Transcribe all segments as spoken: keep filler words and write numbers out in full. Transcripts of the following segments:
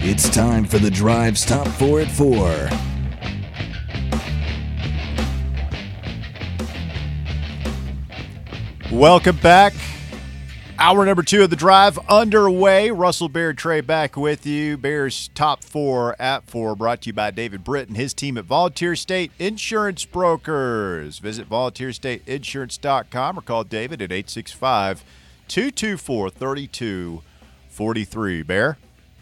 It's time for the Drive's Top four at four. Welcome back. Hour number two of the Drive underway. Russell Baird, Trey back with you. Bears Top four at four, brought to you by David Britt and his team at Volunteer State Insurance Brokers. Visit volunteer state insurance dot com or call David at eight six five, two two four, three two four three. Bear?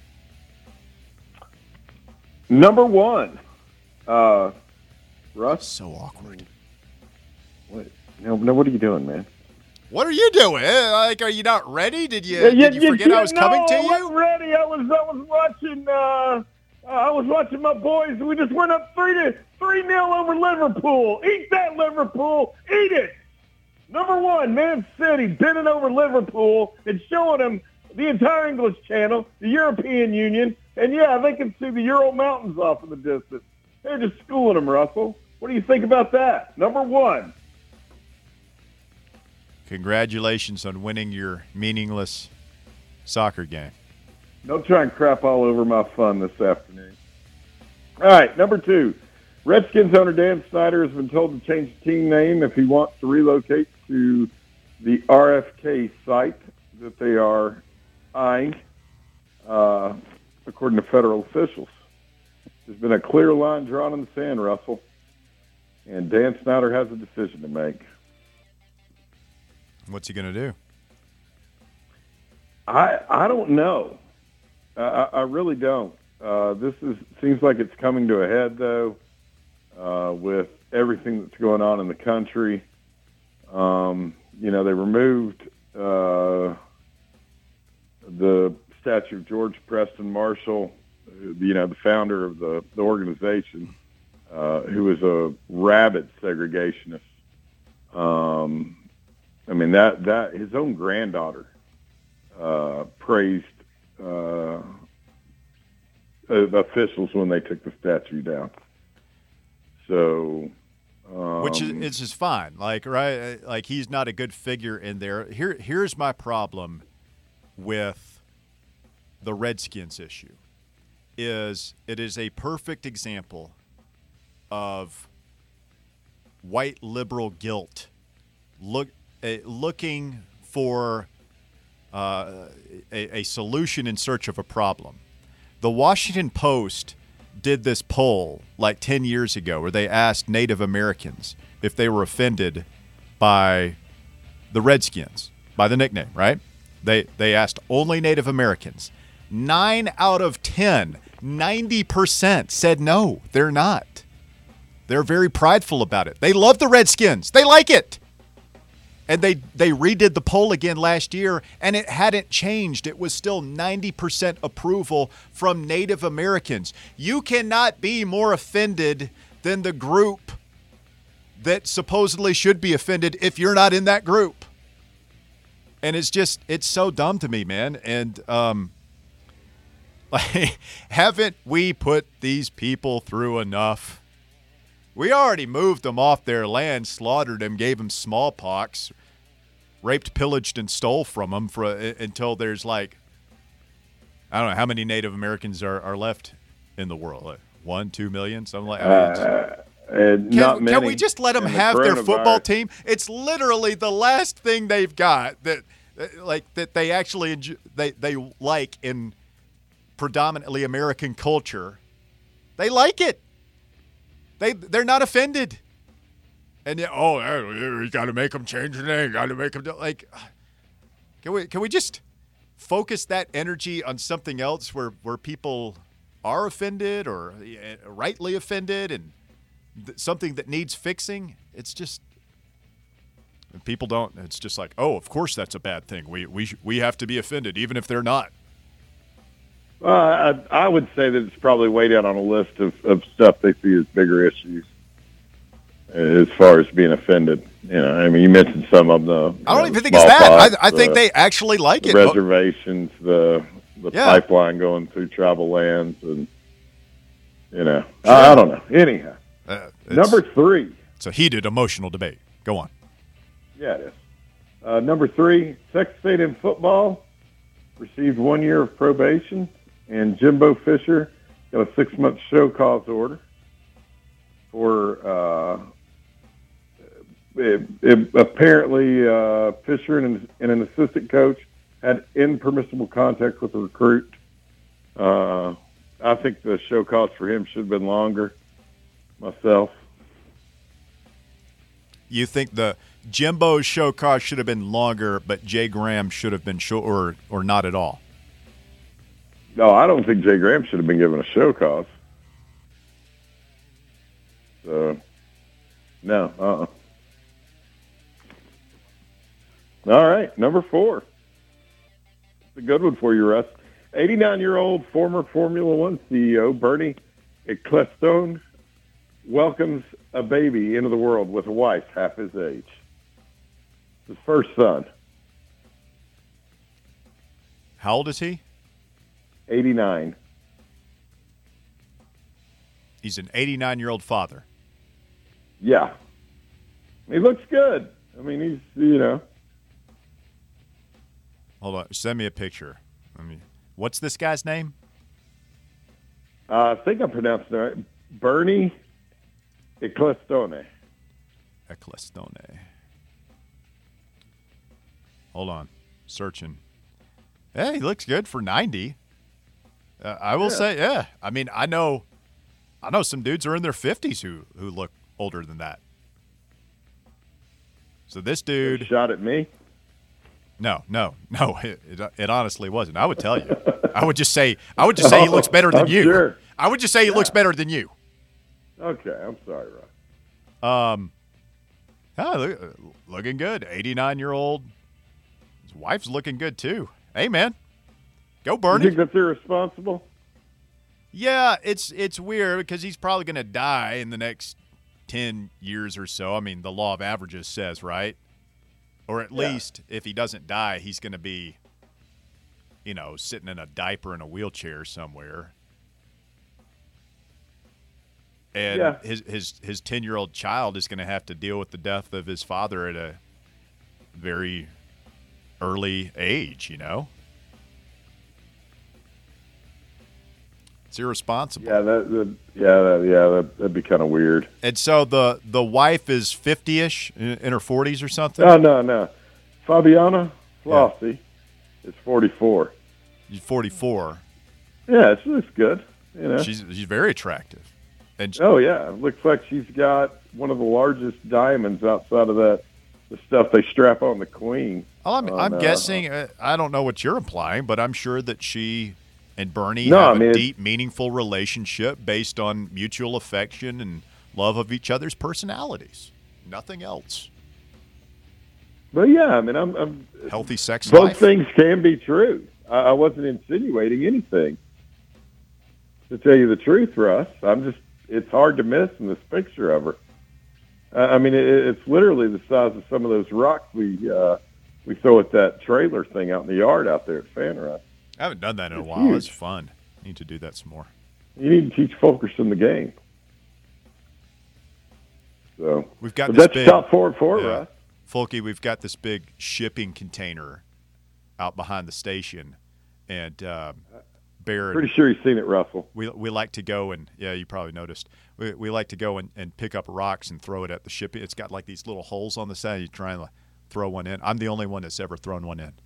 Number one, uh, Russ. So awkward. What? No, no, what are you doing, man? What are you doing? Like, are you not ready? Did you, Yeah, did you yeah, forget yeah, I was no, coming to I you? wasn't ready. I was, I was watching. Uh, I was watching my boys. We just went up three to three nil over Liverpool. Eat that, Liverpool! Eat it. Number one, Man City bending over Liverpool and showing them the entire English Channel, the European Union, and yeah, they can see the Ural Mountains off in the distance. They're just schooling them, Russell. What do you think about that? Number one. Congratulations on winning your meaningless soccer game. Don't try and crap all over my fun this afternoon. All right, number two. Redskins owner Dan Snyder has been told to change the team name if he wants to relocate to the R F K site that they are eyeing, uh, according to federal officials. There's been a clear line drawn in the sand, Russell, and Dan Snyder has a decision to make. What's he going to do? I I don't know. I, I really don't. Uh, this is seems like it's coming to a head, though, uh, with everything that's going on in the country. Um, you know, they removed uh, the statue of George Preston Marshall, you know, the founder of the, the organization, uh, who was a rabid segregationist. Um, I mean, that, that his own granddaughter uh, praised uh, officials when they took the statue down. So, um, which is it's just fine. Like right, like he's not a good figure in there. Here, here's my problem with the Redskins issue: is it is a perfect example of white liberal guilt. Look. Uh, looking for uh, a, a solution in search of a problem. The Washington Post did this poll like ten years ago where they asked Native Americans if they were offended by the Redskins, by the nickname, right? They, they asked only Native Americans. Nine out of ten, ninety percent said no, they're not. They're very prideful about it. They love the Redskins. They like it. And they, they redid the poll again last year, and it hadn't changed. It was still ninety percent approval from Native Americans. You cannot be more offended than the group that supposedly should be offended if you're not in that group. And it's just, it's so dumb to me, man. And um, like, haven't we put these people through enough? We already moved them off their land, slaughtered them, gave them smallpox, raped, pillaged, and stole from them for, uh, until there's like, I don't know, how many Native Americans are, are left in the world? Like one, two million, something like that. Uh, uh, can, not many. Can we just let them And have the their football coronavirus- team? It's literally the last thing they've got that, like, that they actually enjoy, they they like in predominantly American culture. They like it. They they're not offended, and yet, oh, you got to make them change the name. Got to make them do, like. Can we can we just focus that energy on something else where where people are offended or rightly offended and th- something that needs fixing? It's just people don't. It's just like, oh, of course that's a bad thing. We we we have to be offended even if they're not. Uh, I, I would say that it's probably way down on a list of, of stuff they see as bigger issues as far as being offended. You know, I mean, you mentioned some of them. I don't know, even think it's that. I, I think the, they actually like the it. reservations, the the Yeah. pipeline going through tribal lands, and you know, I, I don't know. Anyhow, Uh, it's, number three. it's a heated emotional debate. Go on. Yeah, it is. Uh, number three, Texas A and M football received one year of probation and Jimbo Fisher got a six-month show cause order for uh, it, it, apparently uh, Fisher and, and an assistant coach had impermissible contact with the recruit. Uh, I think the show cause for him should have been longer, myself. You think the Jimbo's show cause should have been longer, but Jay Graham should have been short, or, or not at all? No, I don't think Jay Graham should have been given a show cause. So, no, uh-uh. All right, number four. It's a good one for you, Russ. eighty-nine-year-old former Formula One C E O Bernie Ecclestone welcomes a baby into the world with a wife half his age. His first son. How old is he? eighty-nine. He's an eighty-nine-year-old father. Yeah. He looks good. I mean, he's, you know. Hold on. Send me a picture. I mean, what's this guy's name? Uh, I think I'm pronouncing it right. Bernie Ecclestone. Ecclestone. Hold on. Searching. Hey, he looks good for ninety. Uh, I will Yeah. say, yeah. I mean, I know I know some dudes who are in their fifties who, who look older than that. So this dude. Shot at me. No, no, no. It, it, it honestly wasn't. I would tell you. I would just say. I would just say he looks better than I'm you. sure. I would just say he Yeah. looks better than you. Okay, I'm sorry, Ross. Um, oh, look, looking good. eighty-nine-year-old. His wife's looking good too. Hey, man, go You Bernie. think that's irresponsible? Yeah, it's it's weird because he's probably going to die in the next ten years or so. I mean, the law of averages says, right? Or at Yeah. least if he doesn't die, he's going to be, you know, sitting in a diaper in a wheelchair somewhere. And Yeah. his his his ten-year-old child is going to have to deal with the death of his father at a very early age, you know? It's irresponsible. Yeah, that, that yeah, that, yeah, that, that'd be kind of weird. And so the the wife is fifty-ish, in, in her forties or something? No, no, no. Fabiana Flossie is forty-four. She's forty-four. Yeah, she looks good. You know. She's she's very attractive. And she, Oh yeah, it looks like she's got one of the largest diamonds outside of that, the stuff they strap on the queen. well, I'm, on, I'm uh, guessing, uh, I don't know what you're implying, but I'm sure that she and Bernie No, have I mean, a it's- deep, meaningful relationship based on mutual affection and love of each other's personalities. Nothing else. But yeah, I mean, I'm, I'm Healthy sex both life. things can be true. I, I wasn't insinuating anything. To tell you the truth, Russ, I'm just, it's hard to miss in this picture of her. Uh, I mean, it, it's literally the size of some of those rocks we uh, we throw at that trailer thing out in the yard out there at Fan Run. I haven't done that in a It's while. huge. It's fun. Need to do that some more. You need to teach Fulkerson the game. So We've got but this that's big top four and four, yeah. Russ. Folky, we've got this big shipping container out behind the station, and um, Bear, Pretty sure you've seen it, Russell. we we like to go and yeah, you probably noticed. We we like to go and, and pick up rocks and throw it at the shipping. It's got like these little holes on the side. You try and like, throw one in. I'm the only one that's ever thrown one in.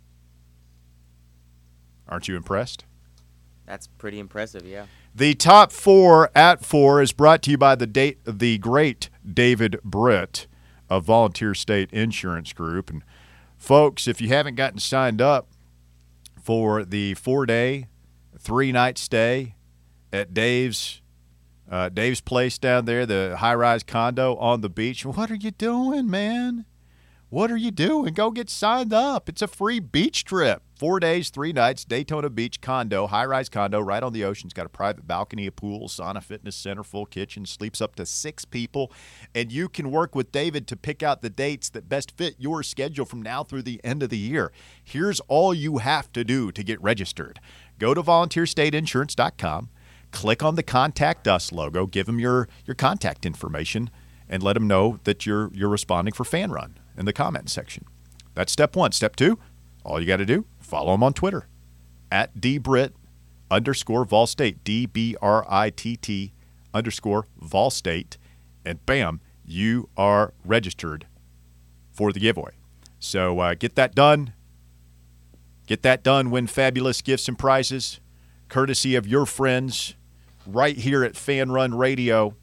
Aren't you impressed? That's pretty impressive, yeah. The top four at four is brought to you by the date the great David Britt of Volunteer State Insurance Group. And folks, if you haven't gotten signed up for the four-day, three-night stay at Dave's uh, Dave's place down there, the high-rise condo on the beach, what are you doing, man? What are you doing? Go get signed up. It's a free beach trip. Four days, three nights, Daytona Beach condo, high-rise condo right on the ocean. It's got a private balcony, a pool, sauna, fitness center, full kitchen, sleeps up to six people. And you can work with David to pick out the dates that best fit your schedule from now through the end of the year. Here's all you have to do to get registered. Go to volunteer state insurance dot com, click on the Contact Us logo, give them your, your contact information, and let them know that you're you're responding for Fan Run in the comment section. That's step one. Step two, all you got to do, follow them on Twitter, at D Britt underscore Vol State, D B R I T T underscore Vol State, and bam, you are registered for the giveaway. So uh, get that done. Get that done. Win fabulous gifts and prizes, courtesy of your friends right here at Fan Run Radio.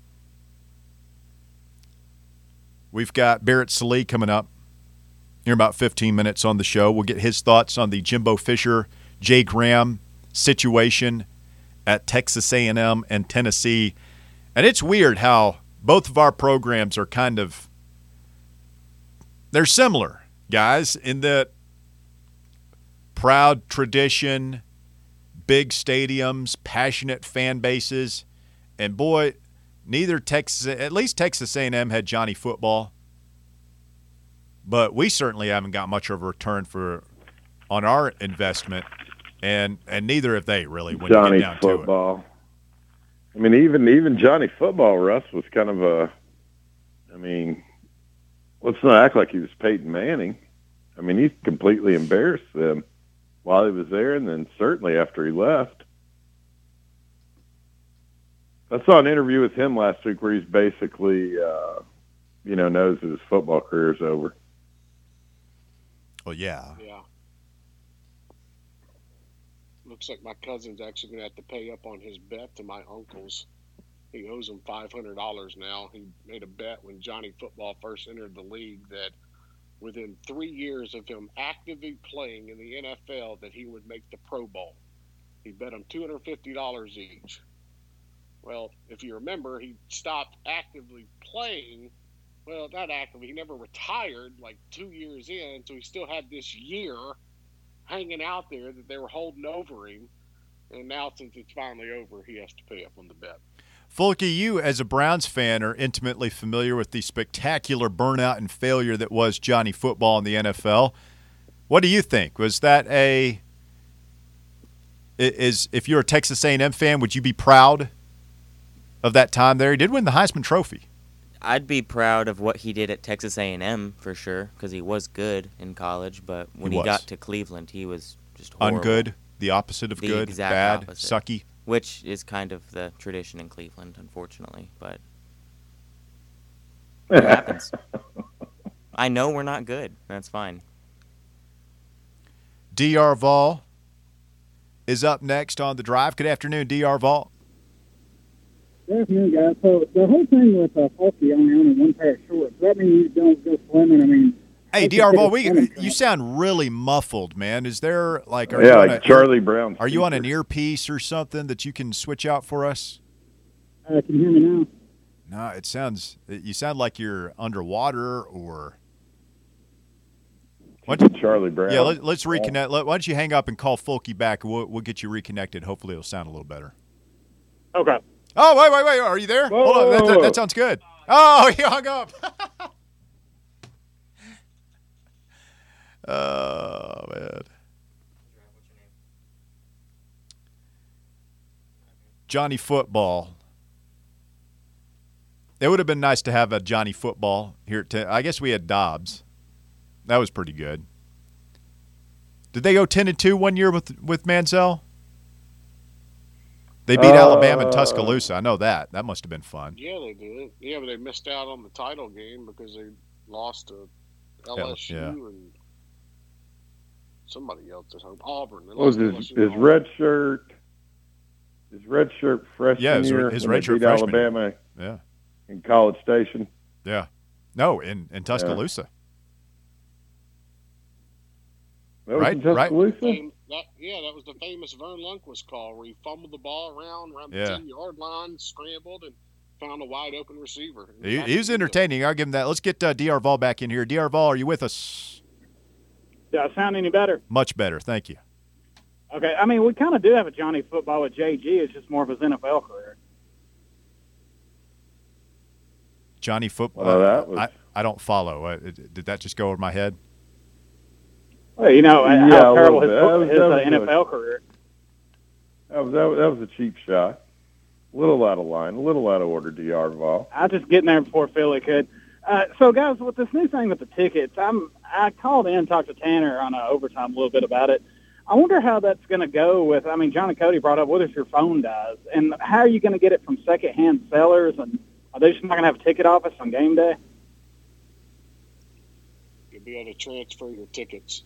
We've got Barrett Sallee coming up here in about fifteen minutes on the show. We'll get his thoughts on the Jimbo Fisher, Jay Graham situation at Texas A and M and Tennessee. And it's weird how both of our programs are kind of – they're similar, guys, in that proud tradition, big stadiums, passionate fan bases. And, boy, neither Texas – at least Texas A and M had Johnny Football. But we certainly haven't got much of a return for on our investment, and and neither have they really when Johnny you get down Football. to it. I mean, even even Johnny Football, Russ, was kind of a. I mean, let's not act like he was Peyton Manning. I mean, he completely embarrassed them while he was there, and then certainly after he left. I saw an interview with him last week where he's basically, uh, you know, knows that his football career is over. Well, yeah. Yeah. Looks like my cousin's actually going to have to pay up on his bet to my uncle's. He owes him five hundred dollars now. He made a bet when Johnny Football first entered the league that within three years of him actively playing in the N F L that he would make the Pro Bowl. He bet them two hundred fifty dollars each. Well, if you remember, he stopped actively playing. Well, not actively. He never retired like two years in, so he still had this year hanging out there that they were holding over him. And now, since it's finally over, he has to pay up on the bet. Fulke, you as a Browns fan are intimately familiar with the spectacular burnout and failure that was Johnny Football in the N F L. What do you think? Was that a is if you're a Texas A and M fan, would you be proud of that time there? He did win the Heisman Trophy. I'd be proud of what he did at Texas A and M for sure, because he was good in college. But when He he, was. got to Cleveland, he was just horrible. Ungood, the opposite of The good, exact bad, opposite. sucky. Which is kind of the tradition in Cleveland, unfortunately. But it happens. I know we're not good. That's fine. D R Vol is up next on The Drive. Good afternoon, D R Vol. Good afternoon, guys. So the whole thing with uh, Fulke only owning one pair of shorts, does that mean you don't go swimming? I mean, Hey, I D R Vol, consider we swimming you training. sound really muffled, man. Is there like are yeah, you on like a, Charlie Brown. Are you on an speaker. earpiece or something that you can switch out for us? Uh, can you hear me now? No, it sounds you sound like you're underwater or Why don't you- Charlie Brown. yeah. Let, let's reconnect. Let, why don't you hang up and call Fulke back? We'll we'll get you reconnected. Hopefully, it'll sound a little better. Okay. Oh, wait, wait, wait. Are you there? Whoa, Hold on. whoa, That, that, whoa. that sounds good. Oh, he hung up. Oh, man. Johnny Football. It would have been nice to have a Johnny Football here. To, I guess we had Dobbs. That was pretty good. Did they go ten and two one year with with Mansell? They beat Uh, Alabama and Tuscaloosa. I know that. That must have been fun. Yeah, they did. Yeah, but they missed out on the title game because they lost to L S U yeah. and somebody else at home. Auburn. They What was lost his, to L S U and his Auburn. red shirt? His red shirt freshman Yeah, his- year his when red they shirt beat freshman year. Alabama Yeah. in College Station. Yeah. No, in, in Tuscaloosa. That was Right, in right. Tuscaloosa? Fam- that, yeah, that was the famous Vern Lundquist call where he fumbled the ball around around the Yeah. ten-yard line, scrambled, and found a wide-open receiver. He, he was entertaining. I'll give him that. Let's get uh, D R Vol back in here. D R Vol, are you with us? Do I sound any better? Much better. Thank you. Okay. I mean, we kind of do have a Johnny Football with J G. It's just more of his N F L career. Johnny Football. Well, that was- I, I don't follow. Uh, did that just go over my head? Well, you know Yeah, how a terrible little his, bit. That was- his that uh, was N F L good. career. That was, that was that was a cheap shot. A little out of line, a little out of order, D R Vol. I was just getting there before Philly could. Uh, so, guys, with this new thing with the tickets, I'm I called in, talked to Tanner on uh, overtime a little bit about it. I wonder how that's going to go with, I mean, John and Cody brought up, what if your phone dies? And how are you going to get it from secondhand sellers? And are they just not going to have a ticket office on game day? You'll be able to transfer your tickets.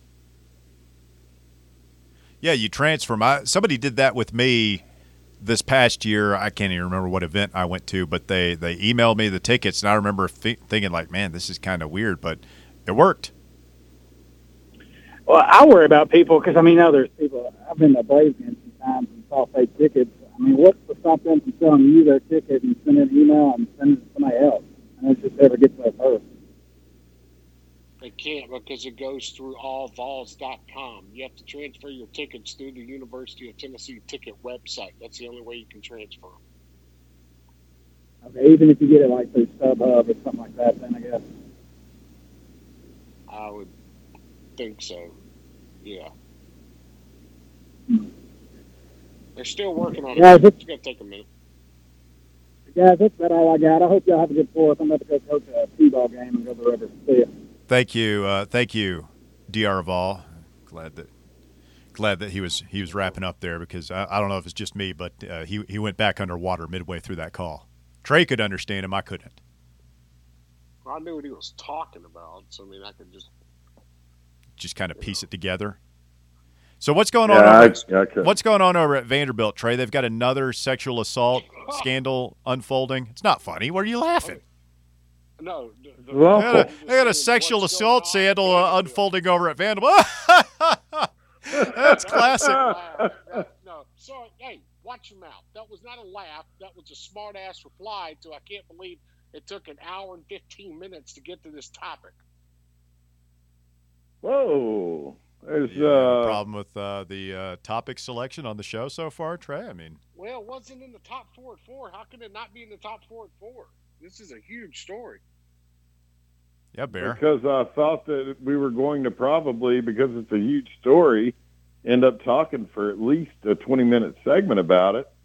Yeah, you transfer. My somebody did that with me this past year. I can't even remember what event I went to, but they, they emailed me the tickets, and I remember th- thinking, like, man, this is kind of weird, but it worked. Well, I worry about people because, I mean, now there's people, I've been to Braves games sometimes and saw fake tickets. I mean, what's to stop them from selling you their ticket and sending an email and sending it to somebody else? And it just never gets there first. They can't because it goes through all vols dot com. You have to transfer your tickets through the University of Tennessee ticket website. That's the only way you can transfer them. Okay, even if you get it like through StubHub or something like that, then I guess. I would think so. Yeah. Hmm. They're still working on it. Yeah, It's going to take a minute. Guys, that's about all I got. I hope y'all have a good fourth. I'm about to go coach a T-ball game and go to the river. See ya. Thank you, uh, thank you, D R Vol. Glad that glad that he was he was wrapping up there because I, I don't know if it's just me, but uh, he he went back underwater midway through that call. Trey could understand him, I couldn't. Well, I knew what he was talking about, so I mean, I could just just kind of piece it together. So what's going Yeah, on? I, Over, I could. what's going on over at Vanderbilt, Trey? They've got another sexual assault scandal unfolding. It's not funny. What are you laughing? no. The, the, Well, They got a, they got a sexual What's assault going on? scandal uh, unfolding over at Vanderbilt. That's classic. Uh, that- no, sorry. Hey, watch your mouth. That was not a laugh. That was a smart ass reply to. I can't believe it took an hour and fifteen minutes to get to this topic. Whoa. There's You have a uh, problem with uh, the uh, topic selection on the show so far, Trey? I mean, Well, it wasn't in the top four at four. How can it not be in the top four at four? This is a huge story. yeah, Bear. because I thought that we were going to probably, because it's a huge story, end up talking for at least a twenty-minute segment about it.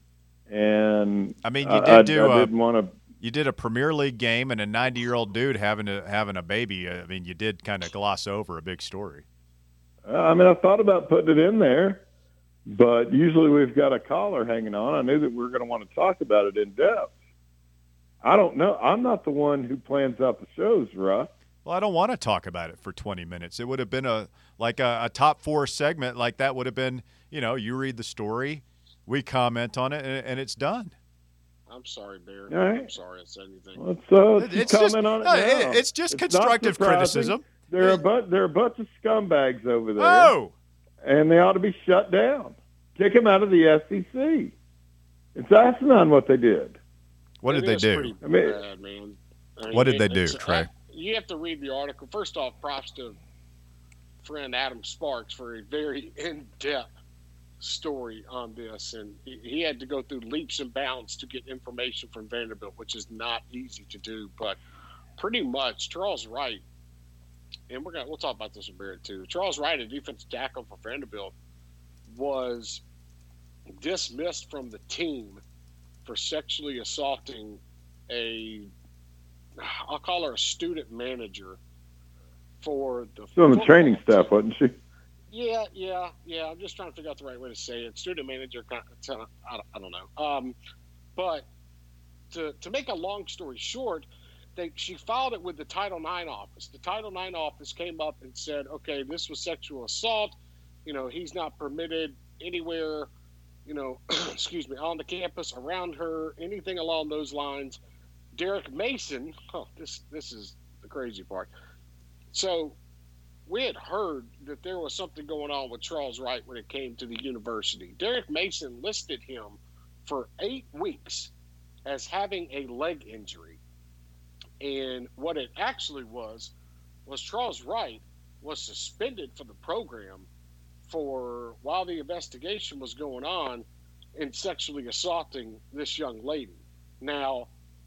And I mean, you I, did do I a didn't want to. you did a Premier League game and a ninety-year-old dude having a having a baby. I mean, you did kind of gloss over a big story. I mean, I thought about putting it in there, but usually we've got a caller hanging on. I knew that we were going to want to talk about it in depth. I don't know. I'm not the one who plans out the shows, Russ. Well, I don't want to talk about it for twenty minutes. It would have been a like a, a top four segment like that would have been, you know, you read the story, we comment on it, and, and it's done. I'm sorry, Bear. All right. I'm sorry I said anything. Let's, uh, let's It's comment just, on it no, now. it- it's just not constructive surprising. criticism. There are, a bu- there are a bunch of scumbags over there, Oh, and they ought to be shut down. Kick them out of the S E C. It's asinine what they did. what did It they is do? pretty I mean- bad, man. I mean, What did it- they do, it's- Trey? I- you have to read the article. First off, props to friend Adam Sparks for a very in-depth story on this, and he, he had to go through leaps and bounds to get information from Vanderbilt, which is not easy to do. But pretty much, Charles Wright, and we're gonna we'll talk about this a bit too. Charles Wright, a defensive tackle for Vanderbilt, was dismissed from the team for sexually assaulting a, I'll call her a student manager for the Still on the football training team. staff, wasn't she? Yeah, yeah, yeah. I'm just trying to figure out the right way to say it. Student manager, kind of, I don't, I don't know. Um, but to to make a long story short, they she filed it with the Title nine office. The Title nine office came up and said, okay, this was sexual assault. You know, he's not permitted anywhere, you know, excuse me, on the campus, around her, anything along those lines. Derek Mason, oh, this this is the crazy part. So we had heard that there was something going on with Charles Wright when it came to the university. Derek Mason listed him for eight weeks as having a leg injury. And what it actually was, was Charles Wright was suspended from the program for, while the investigation was going on, in sexually assaulting this young lady. Now,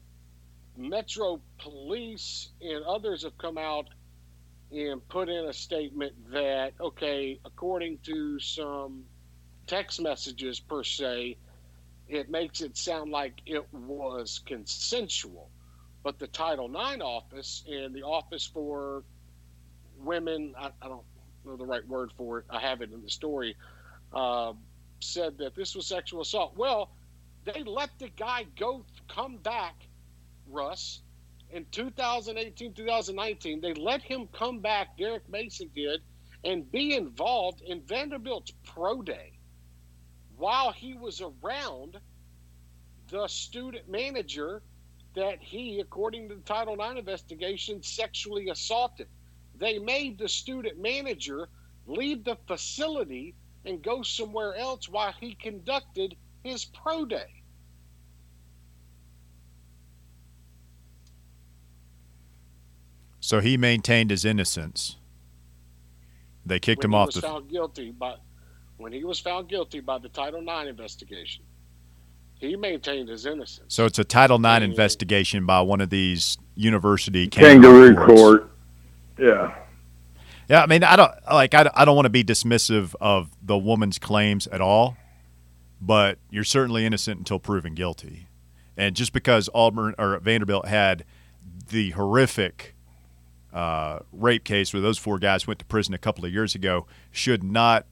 Metro Police and others have come out and put in a statement that, okay, according to some text messages per se, it makes it sound like it was consensual. But the Title nine office and the Office for Women, I, I don't know the right word for it, I have it in the story, uh, said that this was sexual assault. Well, they let the guy go come back, Russ, in two thousand eighteen, two thousand nineteen. They let him come back, Derek Mason did, and be involved in Vanderbilt's pro day while he was around the student manager that he, according to the Title nine investigation, sexually assaulted. They made the student manager leave the facility and go somewhere else while he conducted his pro day. So he maintained his innocence. They kicked when him he off was the found guilty by when he was found guilty by the Title nine investigation. He maintained his innocence. So it's a Title nine And- investigation by one of these university Kangaroo kangaroo courts. court. Yeah. Yeah, I mean, I don't like. I, don't- I don't want to be dismissive of the woman's claims at all, but you're certainly innocent until proven guilty. And just because Auburn or Vanderbilt had the horrific uh, rape case where those four guys went to prison a couple of years ago, should not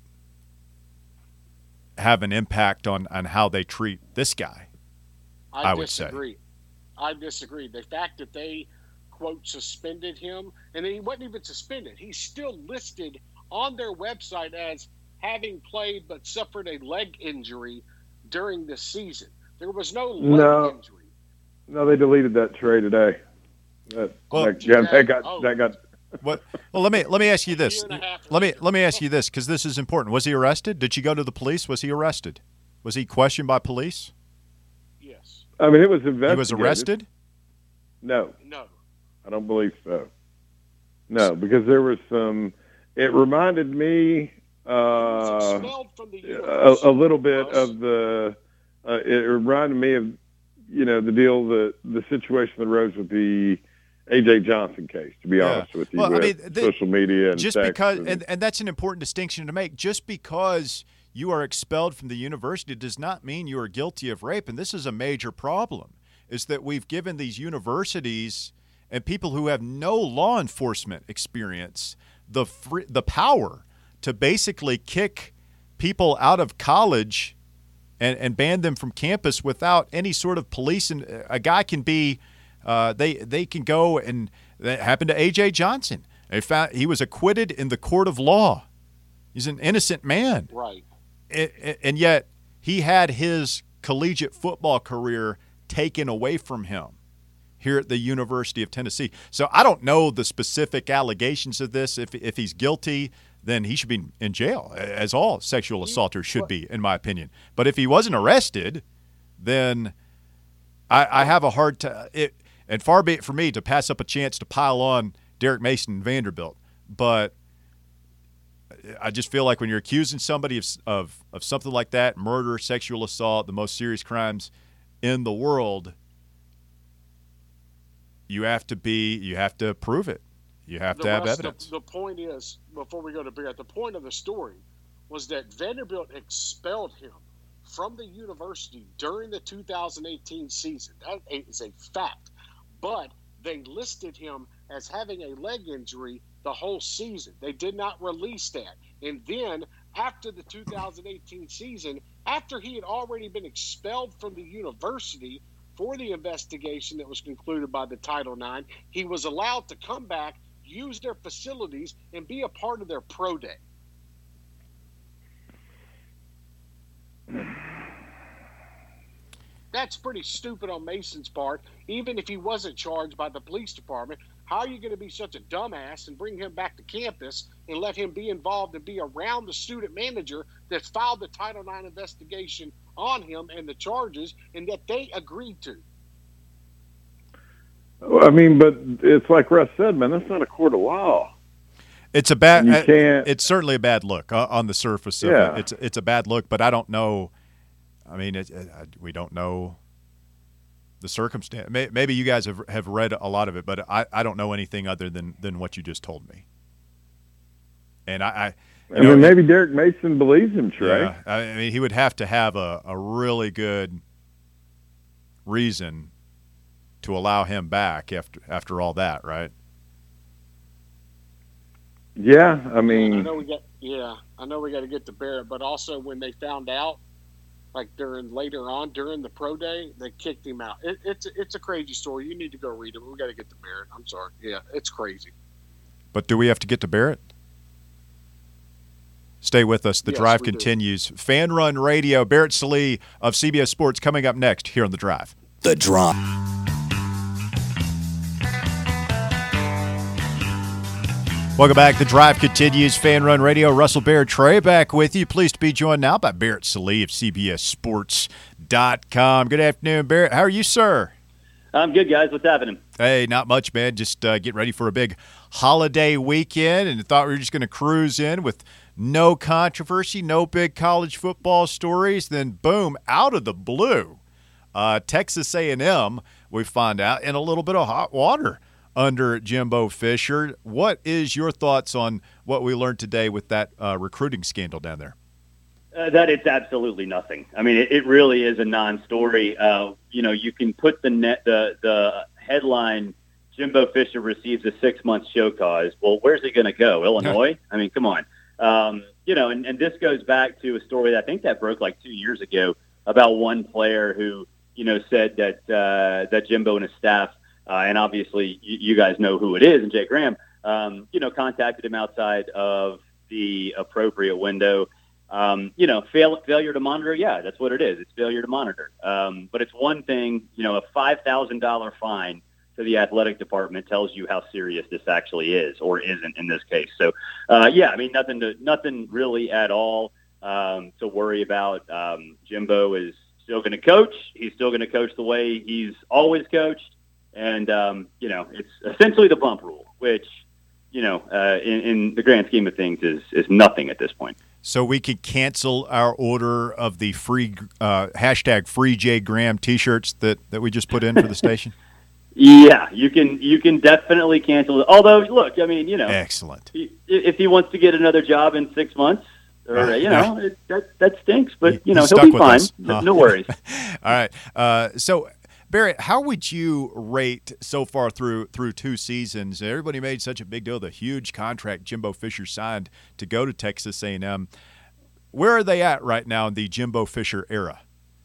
have an impact on, on how they treat this guy. I, I would say. disagree. I disagree. The fact that they, quote, suspended him, and he wasn't even suspended. He's still listed on their website as having played but suffered a leg injury during the season. There was no leg No. injury. No, they deleted that trade today. That, Well, that, yeah, that got oh. that got. What? Well, let me let me ask you this. Year and a half Let me later. let me ask you this because this is important. Was he arrested? Did you go to the police? Was he arrested? Was he questioned by police? Yes. I mean, it was investigated. He was arrested. No, No. I don't believe so. No, because there was some. It reminded me He was uh, expelled from the a, university. a little bit Russ. of the. Uh, it reminded me of, you know, the deal that the situation that arose with the A J Johnson case. To be Yeah. honest with you, Well, I with mean, the- social media and Just text because, and, and, and that's an important distinction to make. Just because you are expelled from the university does not mean you are guilty of rape. And this is a major problem, is that we've given these universities and people who have no law enforcement experience the free, the power to basically kick people out of college and, and ban them from campus without any sort of police. And a guy can be, uh, they they can go, and that happened to A J Johnson. They found he was acquitted in the court of law. He's an innocent man. Right. And yet he had his collegiate football career taken away from him here at the University of Tennessee. So I don't know the specific allegations of this. If if he's guilty, then he should be in jail, as all sexual assaulters should be, in my opinion. But if he wasn't arrested, then I, I have a hard time. It, and far be it for me to pass up a chance to pile on Derek Mason and Vanderbilt. But I just feel like when you're accusing somebody of, of of something like that, murder, sexual assault, the most serious crimes in the world, you have to be, you have to prove it. You have The to have rest- evidence. The, the point is, before we go to Bear, the point of the story was that Vanderbilt expelled him from the university during the two thousand eighteen season. That is a fact. But they listed him as having a leg injury the whole season. They did not release that. And then after the two thousand eighteen season, after he had already been expelled from the university for the investigation that was concluded by the Title nine, he was allowed to come back, use their facilities, and be a part of their pro day. That's pretty stupid on Mason's part. Even if he wasn't charged by the police department, how are you going to be such a dumbass and bring him back to campus and let him be involved and be around the student manager that filed the Title nine investigation on him and the charges, and that they agreed to? I mean, but it's like Russ said, man. That's not a court of law. It's a bad. You can't- It's certainly a bad look uh, on the surface of Yeah. it. It's it's a bad look, but I don't know. I mean, it, it, we don't know the circumstance. May, maybe you guys have have read a lot of it, but I, I don't know anything other than, than what you just told me. And I, I I mean, maybe Derek Mason believes him, Trey. yeah, I mean, he would have to have a, a really good reason to allow him back after after all that, right? Yeah, I I mean, know we got Yeah, I know we got to get to Barrett, but also when they found out, like during later on during the pro day, they kicked him out. It, it's it's a crazy story. You need to go read it. We got to get to Barrett. I'm sorry. Yeah, it's crazy. But do we have to get to Barrett? Stay with us. The Yes, drive we do. continues. Fan Run Radio. Barrett Sallee of C B S Sports coming up next here on The Drive. The Drive. Welcome back. The Drive continues. Fan Run Radio. Russell Barrett Trey back with you. Pleased to be joined now by Barrett Sallee of C B S Sports dot com. Good afternoon, Barrett. How are you, sir? I'm good, guys. What's happening? Hey, not much, man. Just uh, getting ready for a big holiday weekend, and thought we were just going to cruise in with no controversy, no big college football stories. Then, boom, out of the blue, uh, Texas A and M, we find out, in a little bit of hot water under Jimbo Fisher. What is your thoughts on what we learned today with that uh, recruiting scandal down there? Uh, that it's absolutely nothing. I mean, it, it really is a non-story. Uh, you know, you can put the net the the headline: Jimbo Fisher receives a six-month show cause. Well, where's he going to go? Illinois? I mean, come on. Um, you know, and, and this goes back to a story that I think that broke like two years ago about one player who you know said that uh, that Jimbo and his staff. Uh, and obviously, you, you guys know who it is, and Jay Graham, um, you know, contacted him outside of the appropriate window. Um, you know, fail, failure to monitor, yeah, that's what it is. It's failure to monitor. Um, but it's one thing, you know, a five thousand dollars fine to the athletic department tells you how serious this actually is or isn't in this case. So, uh, yeah, I mean, nothing to nothing really at all um, to worry about. Um, Jimbo is still going to coach. He's still going to coach the way he's always coached. And, um, you know, it's essentially the bump rule, which, you know, uh, in, in the grand scheme of things is, is nothing at this point. So we could cancel our order of the free uh, hashtag free Jay Graham T-shirts that, that we just put in for the station? Yeah, you can you can definitely cancel it. Although, look, I mean, you know. Excellent. He, if he wants to get another job in six months, or, you know, it, that, that stinks. But, you know, He's he'll stuck be with fine. us. No, Huh. no worries. All right. Uh, so, Barrett, how would you rate so far through through two seasons? Everybody made such a big deal of the huge contract Jimbo Fisher signed to go to Texas A and M. Where are they at right now in the Jimbo Fisher era?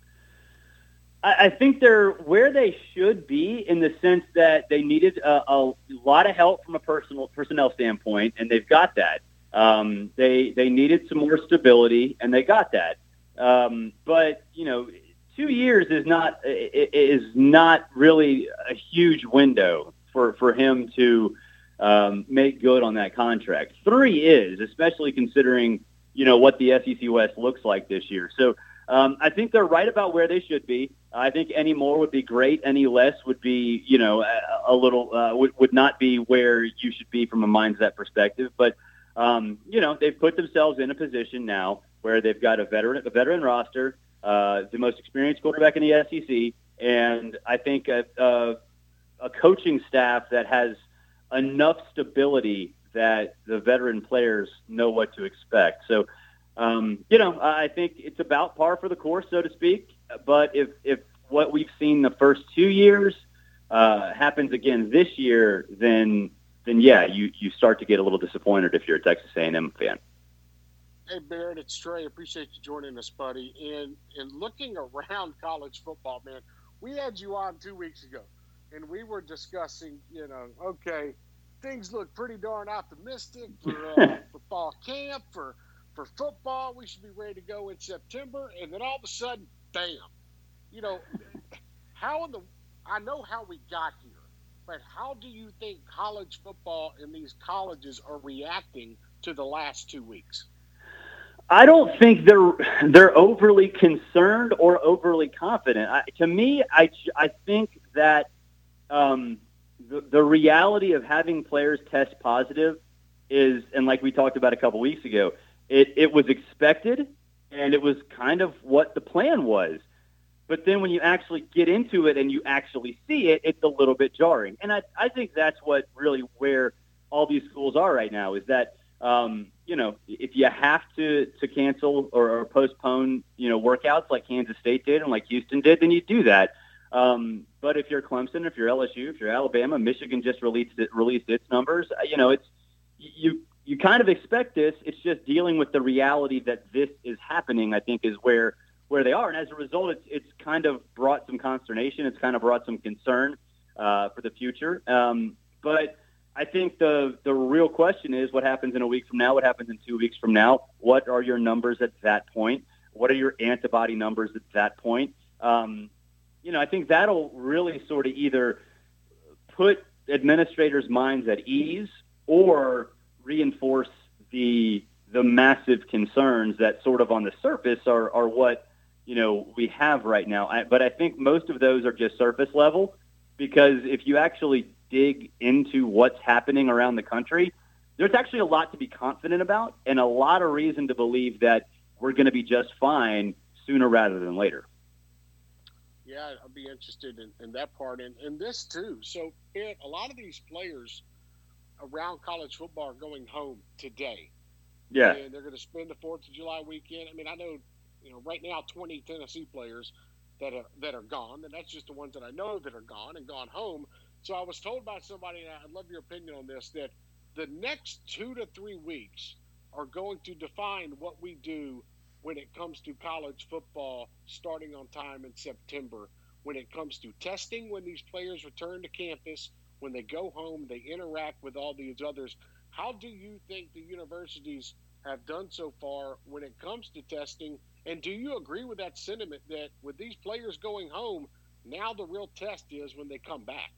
I, I think they're where they should be in the sense that they needed a, a lot of help from a personal personnel standpoint, and they've got that. Um, they they needed some more stability, and they got that. Um, but you know. Two years is not is not really a huge window for, for him to um, make good on that contract. Three is, especially considering you know what the S E C West looks like this year. So um, I think they're right about where they should be. I think any more would be great. Any less would be you know a, a little uh, would would not be where you should be from a mindset perspective. But um, you know they've put themselves in a position now where they've got a veteran a veteran roster. Uh, the most experienced quarterback in the S E C, and I think a, a, a coaching staff that has enough stability that the veteran players know what to expect. So, um, you know, I think it's about par for the course, so to speak. But if, if what we've seen the first two years uh, happens again this year, then then yeah, you, you start to get a little disappointed if you're a Texas A and M fan. Hey, Barrett, it's Trey. Appreciate you joining us, buddy. And and looking around college football, man, we had you on two weeks ago, and we were discussing, you know, okay, things look pretty darn optimistic for uh, for fall camp, for for football. We should be ready to go in September, and then all of a sudden, bam, you know, how in the I know how we got here, but how do you think college football and these colleges are reacting to the last two weeks? I don't think they're they're overly concerned or overly confident. I, to me, I, I think that um, the, the reality of having players test positive is, and like we talked about a couple weeks ago, it, it was expected and it was kind of what the plan was. But then when you actually get into it and you actually see it, it's a little bit jarring. And I, I think that's what really where all these schools are right now is that um, – you know, if you have to, to cancel or, or postpone, you know, workouts like Kansas State did and like Houston did, then you do that. Um, but if you're Clemson, if you're L S U, if you're Alabama, Michigan just released it, released its numbers. You know, it's you you kind of expect this. It's just dealing with the reality that this is happening, I think, is where where they are. And as a result, it's it's kind of brought some consternation. It's kind of brought some concern uh, for the future. Um, but I think the the real question is what happens in a week from now, what happens in two weeks from now, what are your numbers at that point? What are your antibody numbers at that point? Um, you know, I think that'll really sort of either put administrators' minds at ease or reinforce the the massive concerns that sort of on the surface are, are what, you know, we have right now. I, but I think most of those are just surface level, because if you actually dig into what's happening around the country, there's actually a lot to be confident about and a lot of reason to believe that we're going to be just fine sooner rather than later. Yeah, I'd be interested in, in that part and, and this too. So, Ed, a lot of these players around college football are going home today. Yeah. And they're going to spend the fourth of July weekend. I mean, I know, you know, right now twenty Tennessee players that are, that are gone, and that's just the ones that I know that are gone and gone home. So I was told by somebody, and I'd love your opinion on this, that the next two to three weeks are going to define what we do when it comes to college football starting on time in September, when it comes to testing, when these players return to campus, when they go home, they interact with all these others. How do you think the universities have done so far when it comes to testing? And do you agree with that sentiment that with these players going home, now the real test is when they come back?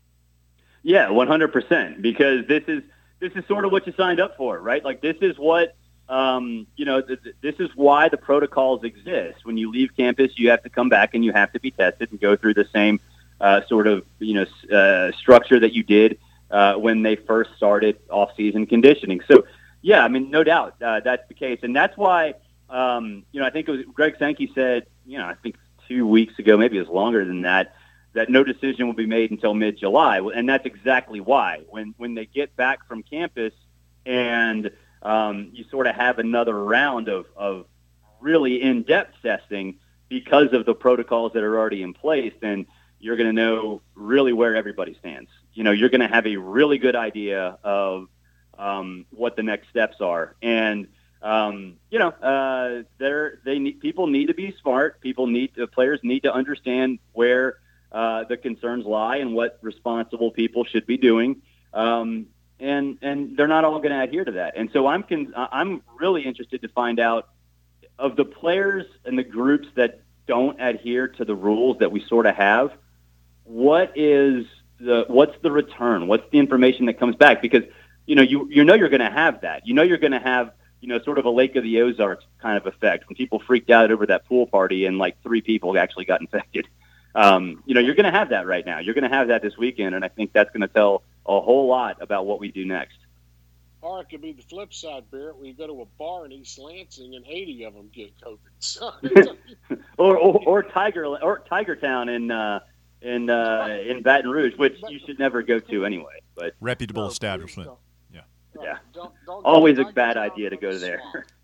Yeah, one hundred percent, because this is this is sort of what you signed up for, right? Like this is what, um, you know, th- th- this is why the protocols exist. When you leave campus, you have to come back and you have to be tested and go through the same uh, sort of, you know, uh, structure that you did uh, when they first started off-season conditioning. So, yeah, I mean, no doubt uh, that's the case. And that's why, um, you know, I think it was Greg Sankey said, you know, I think two weeks ago, maybe it was longer than that, that no decision will be made until mid-July. And that's exactly why. When when they get back from campus and um, you sort of have another round of, of really in-depth testing because of the protocols that are already in place, then you're going to know really where everybody stands. You know, you're going to have a really good idea of um, what the next steps are. And, um, you know, uh, they're, they need, people need to be smart. People need to, players need to understand where uh, the concerns lie and what responsible people should be doing. Um, and, and they're not all going to adhere to that. And so I'm, con- I'm really interested to find out of the players and the groups that don't adhere to the rules that we sort of have, what is the, what's the return? What's the information that comes back? Because, you know, you, you know, you're going to have that, you know, you're going to have, you know, sort of a Lake of the Ozarks kind of effect when people freaked out over that pool party and like three people actually got infected. Um, you know, you're going to have that right now. You're going to have that this weekend. And I think that's going to tell a whole lot about what we do next. Or it could be the flip side, Barrett, where you go to a bar in East Lansing and eighty of them get COVID. So, or, or or Tiger or Tiger Town in uh, in uh, in Baton Rouge, which you should never go to anyway. But reputable no, establishment. Yeah, right. yeah. Don't, don't Always a Tiger bad Town idea to go there.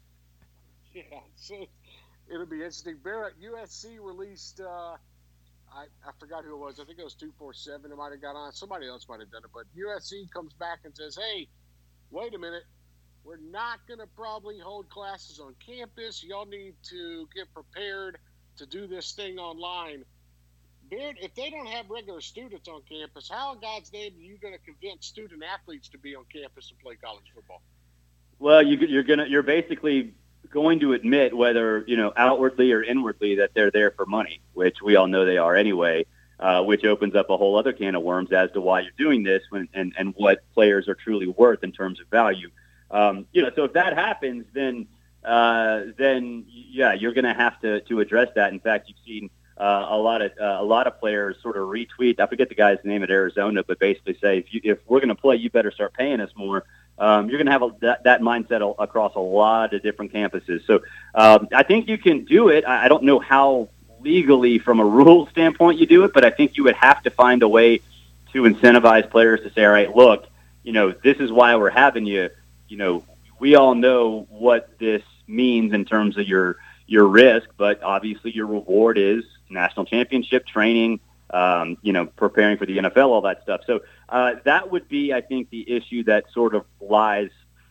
Yeah, so it'll be interesting. Barrett, U S C released. Uh, I, I forgot who it was. I think it was two forty-seven. It might have got on. Somebody else might have done it. But U S C comes back and says, hey, wait a minute. We're not going to probably hold classes on campus. Y'all need to get prepared to do this thing online. Beard, if they don't have regular students on campus, how in God's name are you going to convince student athletes to be on campus and play college football? Well, you, you're gonna you're basically going to admit, whether you know outwardly or inwardly, that they're there for money, which we all know they are anyway. Uh, which opens up a whole other can of worms as to why you're doing this when, and and what players are truly worth in terms of value. Um, you know, so if that happens, then uh, then yeah, you're going to have to to address that. In fact, you've seen uh, a lot of uh, a lot of players sort of retweet. I forget the guy's name at Arizona, but basically say if you, if we're going to play, you better start paying us more. Um, you're going to have a, that, that mindset a, across a lot of different campuses. So um, I think you can do it. I, I don't know how legally from a rule standpoint you do it, but I think you would have to find a way to incentivize players to say, all right, look, you know, this is why we're having you. You know, we all know what this means in terms of your your risk, but obviously your reward is national championship training, um, you know, preparing for the N F L, all that stuff. So uh, that would be, I think, the issue that sort of lies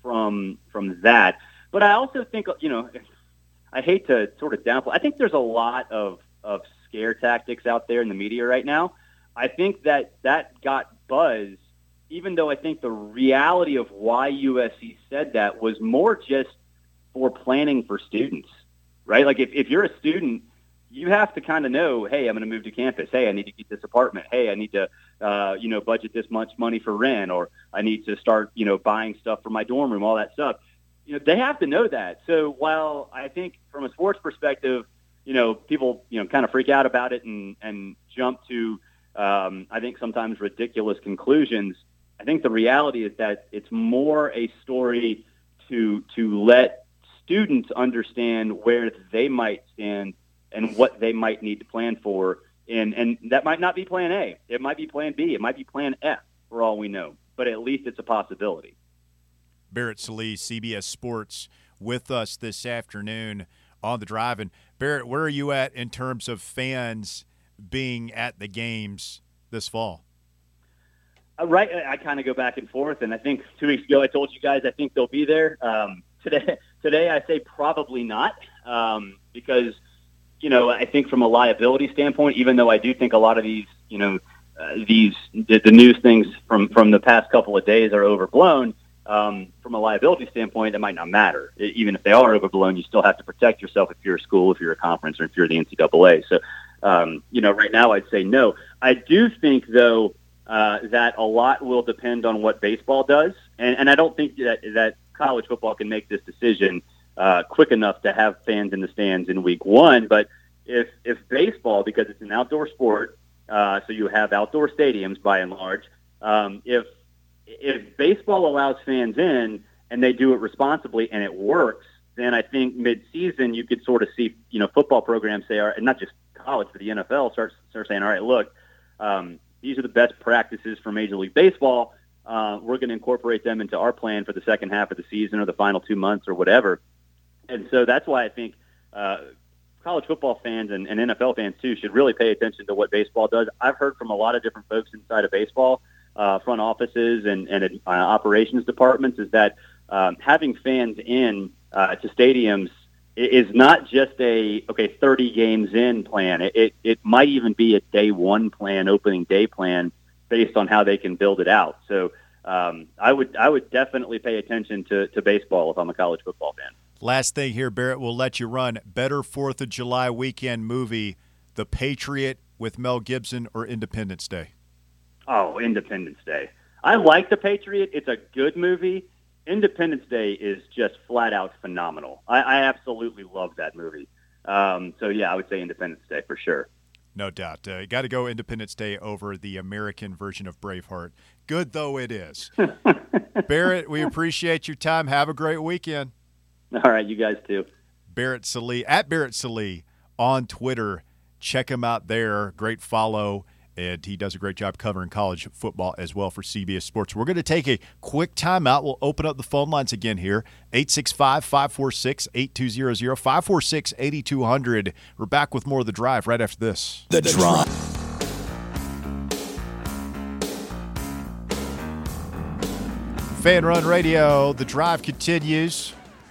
from from that. But I also think, you know, I hate to sort of downplay. I think there's a lot of, of scare tactics out there in the media right now. I think that that got buzz, even though I think the reality of why U S C said that was more just for planning for students, right? Like if, if you're a student, you have to kind of know, hey, I'm going to move to campus. Hey, I need to get this apartment. Hey, I need to, uh, you know, budget this much money for rent, or I need to start, you know, buying stuff for my dorm room, all that stuff. You know, they have to know that. So while I think from a sports perspective, you know, people, you know, kind of freak out about it and, and jump to, um, I think sometimes ridiculous conclusions, I think the reality is that it's more a story to to let students understand where they might stand and what they might need to plan for. And, and that might not be plan A. It might be plan B. It might be plan F for all we know. But at least it's a possibility. Barrett Sallee, C B S Sports, with us this afternoon on The Drive. And Barrett, where are you at in terms of fans being at the games this fall? Uh, right, I kind of go back and forth, and I think two weeks ago I told you guys I think they'll be there. Um, today, today I say probably not, um, because you know I think from a liability standpoint, even though I do think a lot of these, you know, uh, these the, the news things from from the past couple of days are overblown. Um, from a liability standpoint, it might not matter. It, even if they are overblown, you still have to protect yourself if you're a school, if you're a conference, or if you're the N C double A. So, um, you know, right now I'd say no. I do think, though, uh, that a lot will depend on what baseball does. And, and I don't think that, that college football can make this decision uh, quick enough to have fans in the stands in week one. But if, if baseball, because it's an outdoor sport, uh, so you have outdoor stadiums by and large, um, if if baseball allows fans in and they do it responsibly and it works, then I think mid-season you could sort of see, you know, football programs say, all right, and not just college, but the N F L start, start saying, all right, look, um, these are the best practices for Major League Baseball. Uh, we're going to incorporate them into our plan for the second half of the season or the final two months or whatever. And so that's why I think uh, college football fans and, and N F L fans, too, should really pay attention to what baseball does. I've heard from a lot of different folks inside of baseball, Uh, front offices and, and uh, operations departments, is that um, having fans in uh, to stadiums is not just a, okay, thirty games in plan. It, it, it might even be a day one plan, opening day plan, based on how they can build it out. So um, I would I would definitely pay attention to, to baseball if I'm a college football fan. Last thing here, Barrett, we'll let you run. Better fourth of July weekend movie, The Patriot with Mel Gibson or Independence Day? Oh, Independence Day. I like The Patriot. It's a good movie. Independence Day is just flat out phenomenal. I, I absolutely love that movie. Um, so, yeah, I would say Independence Day for sure. No doubt. Uh, you got to go Independence Day over the American version of Braveheart. Good though it is. Barrett, we appreciate your time. Have a great weekend. All right, you guys too. Barrett Sallee, at Barrett Sallee on Twitter. Check him out there. Great follow. And he does a great job covering college football as well for C B S Sports. We're going to take a quick timeout. We'll open up the phone lines again here. eight six five, five four six, eight two zero zero, five four six, eight two zero zero. We're back with more of The Drive right after this. The Drive. Fan Run Radio, The Drive continues.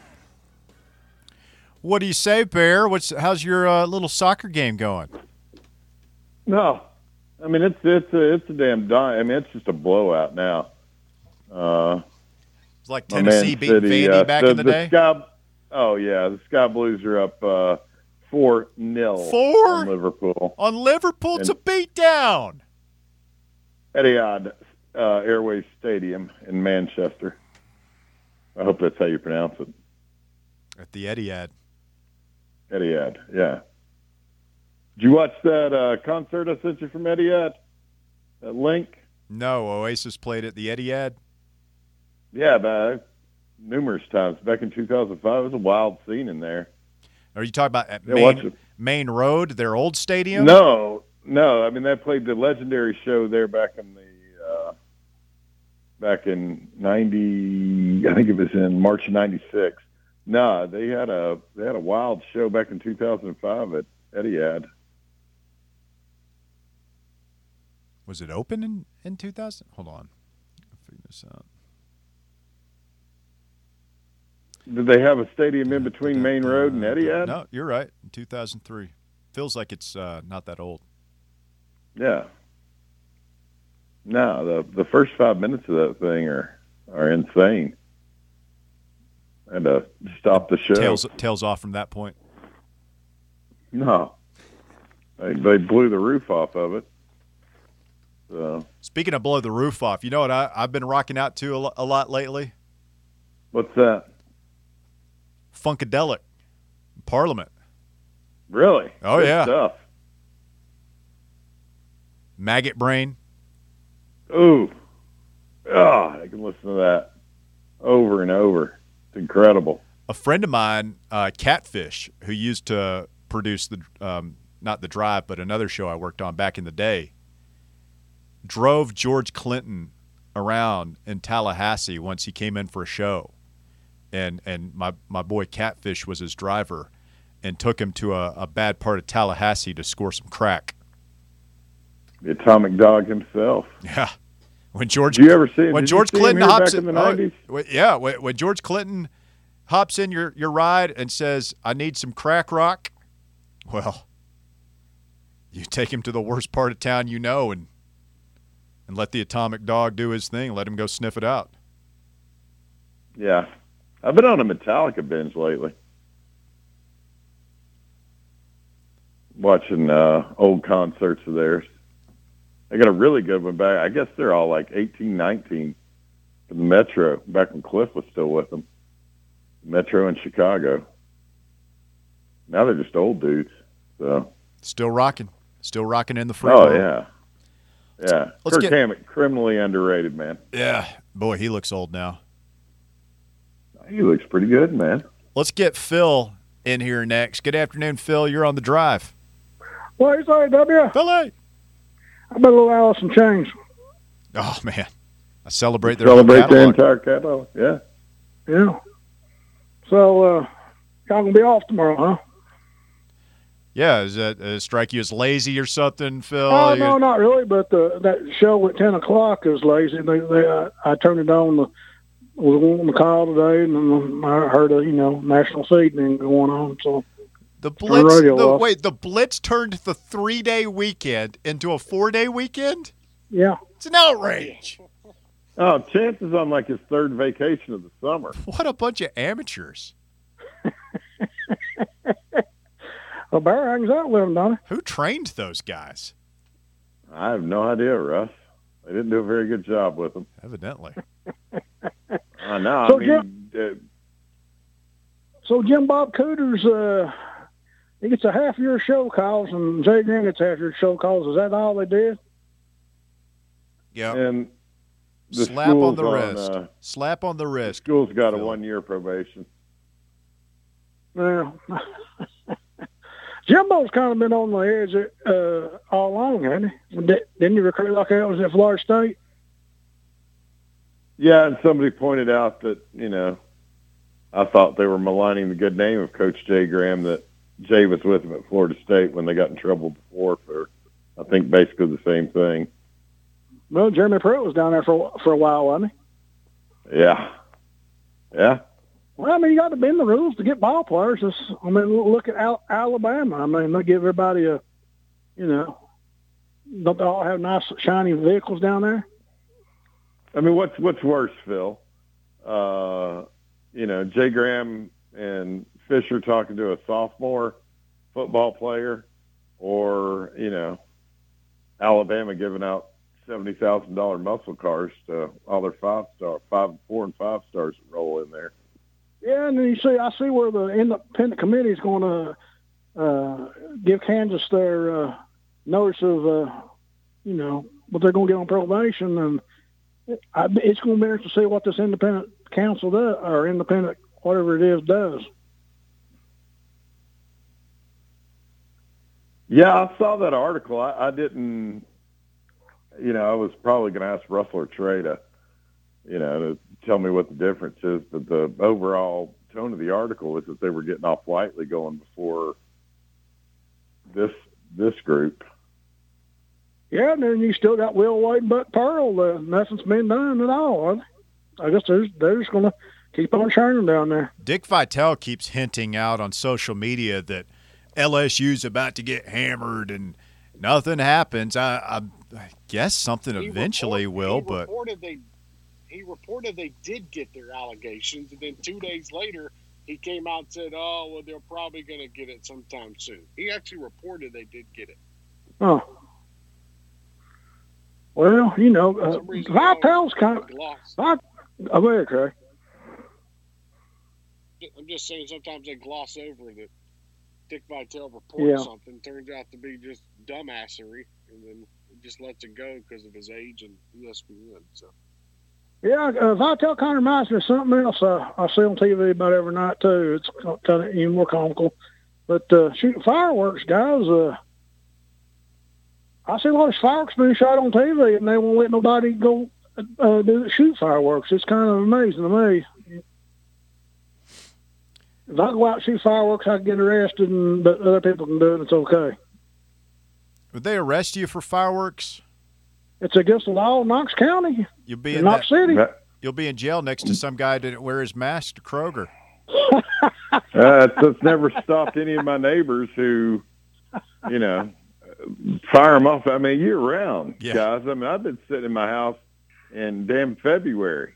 What do you say, Bear? What's how's your uh, little soccer game going? No. I mean, it's it's a, it's a damn dime. I mean, it's just a blowout now. Uh, It's like Tennessee beating Vandy uh, back the, in the, the day. Sky, oh yeah, the Sky Blues are up uh, four nil Four on Liverpool on Liverpool. It's a beatdown. Etihad uh, Airways Stadium in Manchester. I hope that's how you pronounce it. At the Etihad. Etihad, yeah. Did you watch that uh, concert I sent you from Etihad? That link? No, Oasis played at the Etihad. Yeah, but numerous times. Back in two thousand five, it was a wild scene in there. Are you talking about at Yeah, watch Main, it. Main Road, their old stadium? No, no. I mean, they played the legendary show there back in the uh, back in ninety. I think it was in March of ninety-six. No, they had a they had a wild show back in two thousand five at Etihad. Was it open in, in two thousand? Hold on. I'll figure this out. Did they have a stadium in between Main Road and Etihad? No, you're right. In two thousand three. Feels like it's uh, not that old. Yeah. No, the the first five minutes of that thing are are insane. I had to stop the show. Tails, tails off from that point. No. They, they blew the roof off of it. So. Speaking of blow the roof off, you know what I, I've been rocking out to a, lo- a lot lately? What's that? Funkadelic. Parliament. Really? Oh, Good yeah. Stuff. Maggot Brain. Ooh. Oh, I can listen to that over and over. It's incredible. A friend of mine, uh, Catfish, who used to produce the um, not the Drive, but another show I worked on back in the day, drove George Clinton around in Tallahassee once he came in for a show, and and my my boy Catfish was his driver, and took him to a, a bad part of Tallahassee to score some crack. The Atomic Dog himself. Yeah. When George, did you ever see him? when Did George you see him Clinton here hops back in, in the nineties? oh, yeah, when, when George Clinton hops in your, your ride and says, "I need some crack rock," well, you take him to the worst part of town you know, and and let the Atomic Dog do his thing. Let him go sniff it out. Yeah, I've been on a Metallica binge lately. Watching uh, old concerts of theirs. They got a really good one back. I guess they're all like eighteen, nineteen for the Metro, back when Cliff was still with them. Metro in Chicago. Now they're just old dudes. So Still rocking. Still rocking in the free Oh, world. yeah. Yeah. Let's Kirk get- Hammett, criminally underrated, man. Yeah. Boy, he looks old now. He looks pretty good, man. Let's get Phil in here next. Good afternoon, Phil. You're on the Drive. What you say, W? Philly. I've been a little Alice in Chains. Oh, man. I celebrate their Celebrate whole the catalog. entire catalog. Yeah. Yeah. So, uh, y'all gonna be off tomorrow, huh? Yeah, does that uh, strike you as lazy or something, Phil? Oh, You- no, not really. But the, that show at ten o'clock is lazy. They, they, I, I turned it on. The, was on the call today, and then I heard a you know national seeding going on. So The the Blitz. radio The, off. wait, the Blitz turned the three-day weekend into a four-day weekend? yeah, It's an outrage. Oh, Chance's on like his third vacation of the summer. What a bunch of amateurs. well, Bear hangs out with him, don't he? Who trained those guys? I have no idea, Russ. They didn't do a very good job with him. Evidently. I know. So, I mean, uh, So Jim Bob Cooters, uh, he gets a half year show calls, and Jay Green gets half year show calls. Is that all they did? Yeah. and the Slap on school's the wrist. uh, Slap on the the wrist. school's got a Phil. one-year probation. Yeah. Jimbo's kind of been on the edge uh, all along, hasn't he? Di- Didn't you recruit like that was at Florida State? Yeah, and somebody pointed out that, you know, I thought they were maligning the good name of Coach Jay Graham, that Jay was with him at Florida State when they got in trouble before for, I think, basically the same thing. Well, Jeremy Pruitt was down there for for a while, wasn't he? Yeah. Yeah. Well, I mean, you got to bend the rules to get ball players. It's, I mean, look at Al- Alabama. I mean, they give everybody a, you know, don't they all have nice, shiny vehicles down there? I mean, what's what's worse, Phil? Uh, you know, Jay Graham and Fisher talking to a sophomore football player, or, you know, Alabama giving out seventy thousand dollars muscle cars to all their five star, five, four and five stars that roll in there. Yeah, and then you see, I see where the independent committee is going to uh, give Kansas their uh, notice of, uh, you know, what they're going to get on probation, and I, it's going to be interesting to see what this independent council does, or independent whatever it is does. Yeah, I saw that article. I, I didn't, you know, I was probably going to ask Russell or Trey to, you know, to tell me what the difference is. But the overall tone of the article is that they were getting off lightly going before this this group. Yeah, and then you still got Will White and Buck Pearl. Uh, nothing's been done at all. Huh? I guess they're, they're just going to keep on churning down there. Dick Vitale keeps hinting out on social media that L S U's about to get hammered and nothing happens. I, I, I guess something He eventually report- will, he but reported they he reported they did get their allegations, and then two days later he came out and said, "Oh, well, they're probably going to get it sometime soon." He actually reported they did get it. Oh. Well, you know, For uh, some reason, Vitale's kind of. gloss. I, oh, go ahead, Trey. I'm just saying sometimes they gloss over that Dick Vitale reported Yeah. something, turns out to be just dumbassery, and then he just lets it go because of his age and E S P N. So. Yeah, uh, Vitale kind of reminds me of something else I, I see on T V about every night, too. It's kind of even more comical. But uh, shooting fireworks, guys, uh, I see a lot of fireworks being shot on T V, and they won't let nobody go uh, do shoot fireworks. It's kind of amazing to me. If I go out and shoot fireworks, I can get arrested, and, but other people can do it, it's okay. would they arrest you for fireworks? It's against the law in Knox County, You'll be in in Knox that, City. That- You'll be in jail next to some guy that didn't wear his mask to Kroger. Uh, it's, it's never stopped any of my neighbors who, you know, fire them off. I mean, year round, Yeah. guys. I mean, I've been sitting in my house in damn February,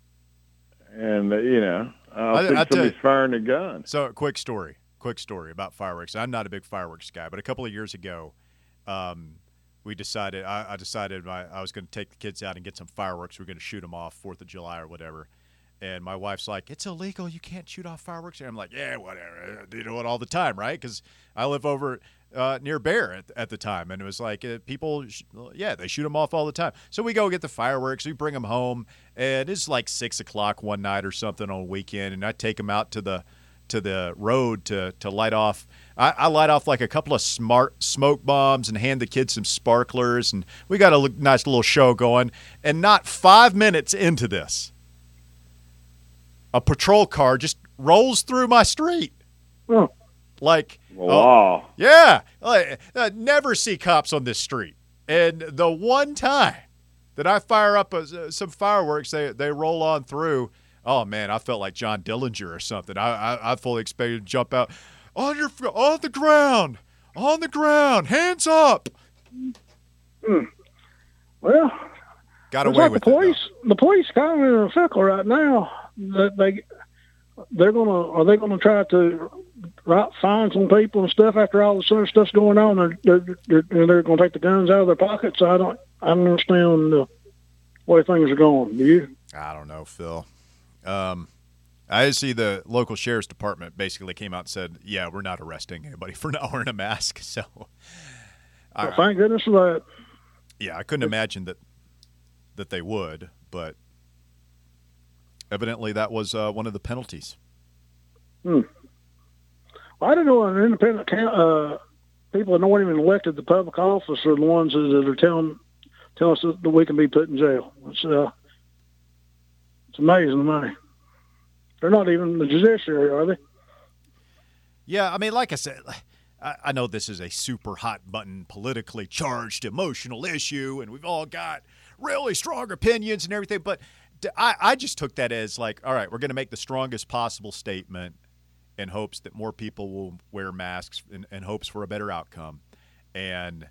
and uh, you know, I I- think I tell somebody's you- firing a gun. So, quick story, quick story about fireworks. I'm not a big fireworks guy, but a couple of years ago, um, we decided, I, I decided my, I was going to take the kids out and get some fireworks. We are going to shoot them off fourth of July or whatever. And my wife's like, it's illegal. You can't shoot off fireworks. And I'm like, yeah, whatever. I do it all the time, right? Because I live over uh, near Bear at, at the time. And it was like, uh, people, sh- yeah, they shoot them off all the time. So we go get the fireworks. We bring them home. And it's like six o'clock one night or something on a weekend. And I take them out to the to the road to, to light off. I, I light off like a couple of smart smoke bombs and hand the kids some sparklers. And we got a l- nice little show going. And not five minutes into this, a patrol car just rolls through my street. Oh. Like, Wow. oh, yeah, like, I never see cops on this street. And the one time that I fire up a, some fireworks, they, they roll on through. Oh, man, I felt like John Dillinger or something. I, I, I fully expected to jump out. On your, on the ground, on the ground, hands up. Hmm. Well, Got it's away like with the it, police. The police kind of in a pickle right now. That they they're gonna are they gonna try to write fines on people and stuff after all this other stuff's going on? They're they're, they're, they're gonna take the guns out of their pockets. I don't I don't understand the way things are going. Do you? I don't know, Phil. Um, I see the local sheriff's department basically came out and said, yeah, we're not arresting anybody for not wearing a mask. So, I, Well, thank goodness for that. yeah, I couldn't imagine that that they would, but evidently that was uh, one of the penalties. Hmm. Well, I didn't know an independent count, uh, people that aren't even elected to public office are the ones that are telling tell us that we can be put in jail. It's uh, it's amazing to me. They're not even the judiciary, are they? Yeah, I mean, like I said, I, I know this is a super hot button, politically charged, emotional issue, and we've all got really strong opinions and everything, but I, I just took that as like, all right, we're going to make the strongest possible statement in hopes that more people will wear masks in, in hopes for a better outcome. And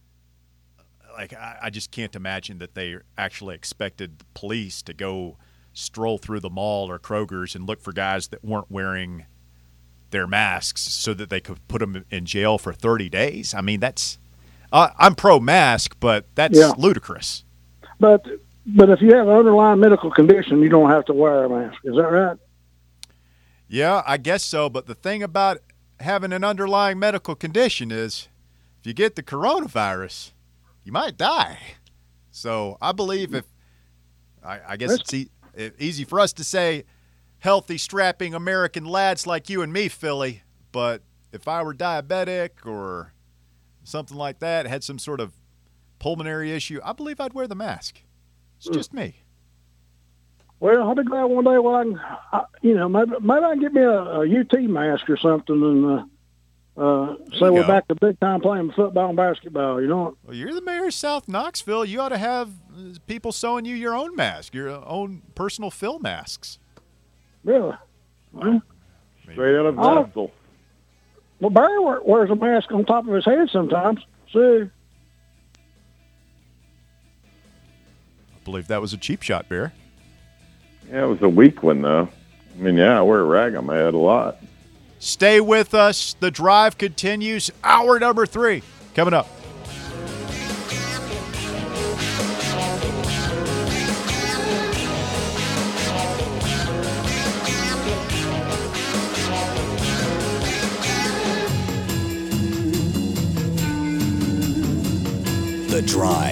like, I, I just can't imagine that they actually expected the police to go stroll through the mall or Kroger's and look for guys that weren't wearing their masks so that they could put them in jail for thirty days. I mean, that's uh, I'm pro-mask, but that's Yeah. ludicrous. But but if you have an underlying medical condition, you don't have to wear a mask. Is that right? Yeah, I guess so. But the thing about having an underlying medical condition is if you get the coronavirus, you might die. So I believe if I, I guess it's e- easy for us to say healthy, strapping American lads like you and me, Philly. But if I were diabetic or something like that, had some sort of pulmonary issue, I believe I'd wear the mask. It's just me. Well, I'll be glad one day when I can, I, you know, maybe, maybe I can get me a, a U T mask or something and uh, uh, say you we're go. back to big time playing football and basketball. You know, Well, you're the mayor of South Knoxville. You ought to have uh, people sewing you your own mask, your own personal Phil masks. Really? Well, Straight out of Oh. Knoxville. well Barry wear- wears a mask on top of his head sometimes. See? I believe that was a cheap shot, Bear. Yeah, it was a weak one, though. I mean, yeah, I wear a rag on my head a lot. Stay with us. The drive continues. Hour number three coming up. The Drive.